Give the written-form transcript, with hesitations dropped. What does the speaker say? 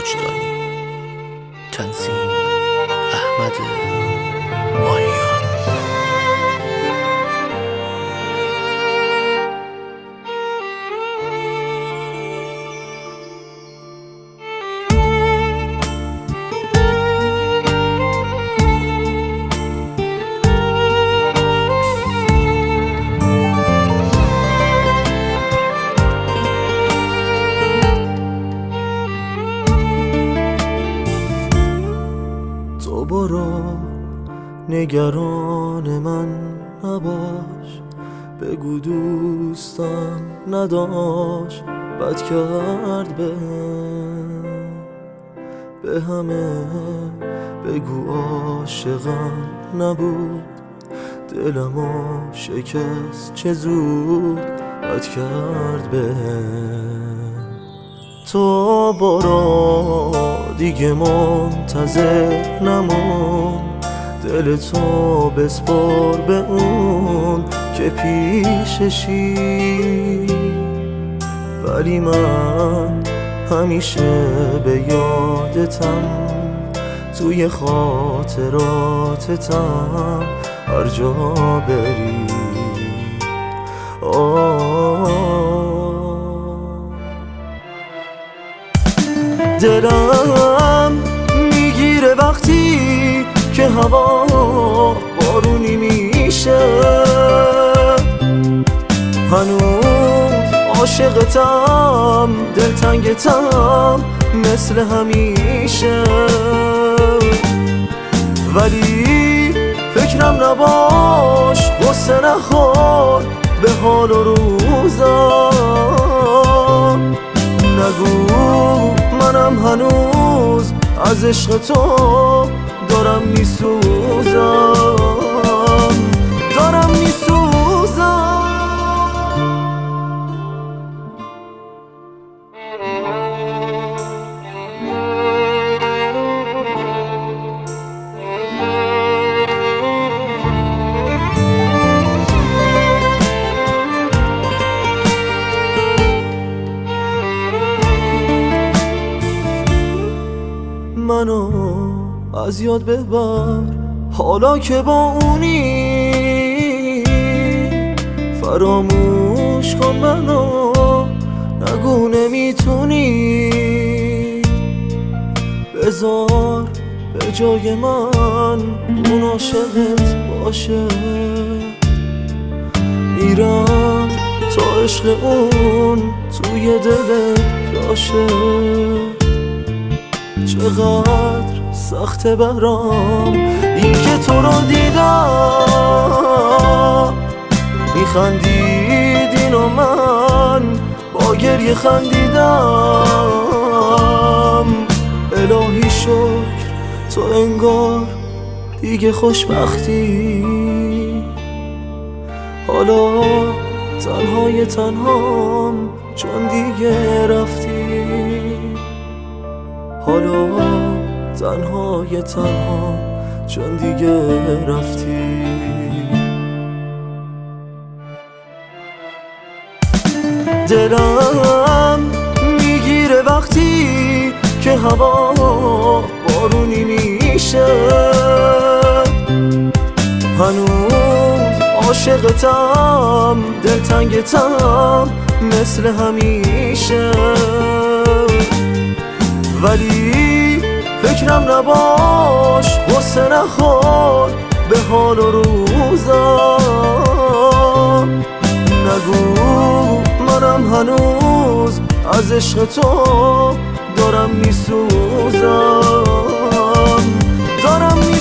وجدانی. تنظیم احمد ماهیان. تو برو نگران من نباش، بگو دوستم نداشت بد کرد به همه بگو عاشقم نبود، دلمو شکست چه زود بد کرد به. تو برو دیگه منتظر نمون، دل تو بسپار به اون که پیششی، ولی من همیشه به یادتم، توی خاطراتتم هر جا بری. دلم میگیره وقتی که هوا بارونی میشه، هنوز عاشقتم دلتنگتم مثل همیشه، ولی فکرم نباش غصه نخور به حال و روزم، نگو منم هنوز از عشق تو دارم میسوزم، دارم میسوزم. منو از یاد ببر حالا که با اونی، فراموش کن منو نگو نمیتونی، بذار به جای من اون عاشقت باشه، میرم تا عشق اون توی دلت جاشه. چقدر سخته برام این که تو رو دیدم، میخندیدین و من با گریه خندیدم، الهی شکر تو انگار دیگه خوشبختی، حالا تنهای تنهام چون دیگه رفتی، حالا تنهای تنها چون دیگه رفتی. دلم میگیره وقتی که هوا بارونی میشه، هنوز عاشقتم دلتنگتم مثل همیشه، ولی فکرم نباش غصه نخور به حال و روزم، نگو منم هنوز از عشق تو دارم میسوزم، دارم